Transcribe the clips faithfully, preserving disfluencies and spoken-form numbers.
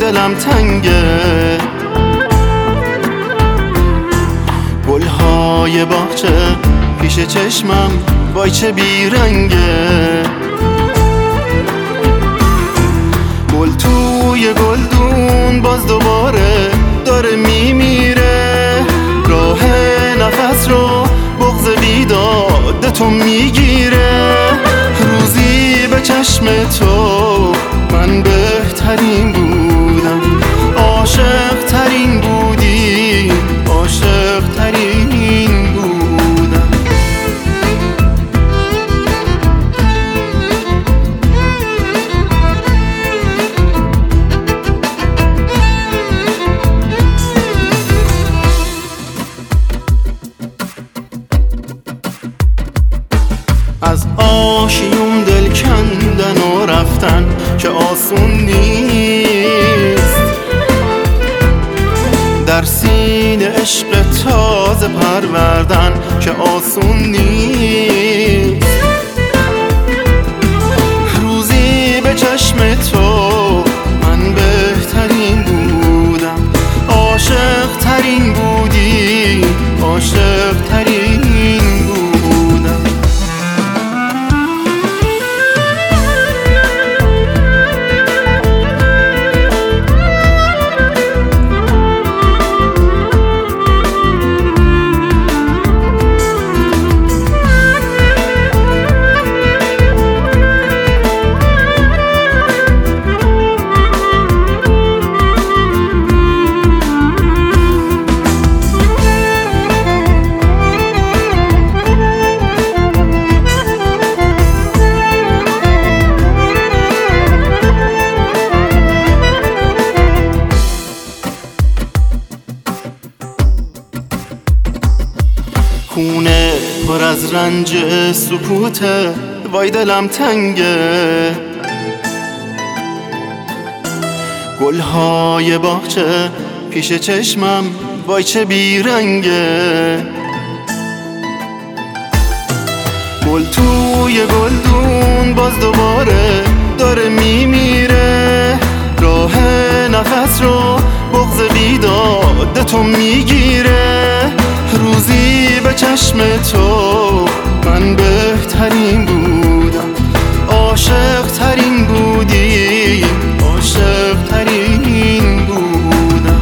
دلم تنگه. گلهای باغچه پیش چشمم وای چه بیرنگه. گل توی گلدون باز دوباره داره میمیره. راه نفس رو بغض بیداد تو میگیره. روزی به چشم تو من بهترین بودم، عاشق ترین بودی، عاشق ترین بودم. از آشیوم دل کندن و رفتن که آسون نیست. در سینه عشق تازه پروردن که آسون نیست. روزی به چشم تو من بهترین بودم، عاشق ترین بودی، عاشق ترین بودم. خونه پر از رنج سکوته وای دلم تنگه. گلهای باغچه پیش چشمم وای چه بیرنگه. گل توی گلدون باز دوباره داره میمیره. راه نفس رو بغض بیداد تو میگیره. روزی به چشم تو من بهترین بودم، عاشق ترین بودی، عاشق ترین بودم.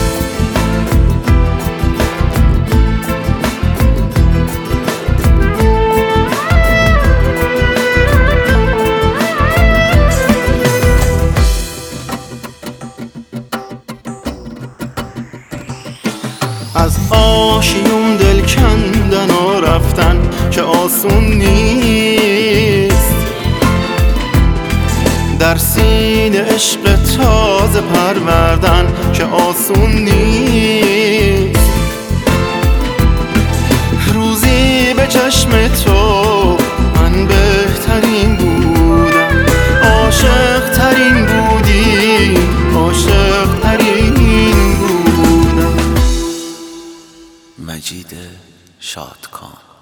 از آشیوم دل کندن و رفتن که آسون نیست. در سینه عشق تازه پروردن که آسون نیست. روزی به چشم تو من بهترین بودم، عاشق ترین بودی، عاشق ترین بودم. مجید شادکام.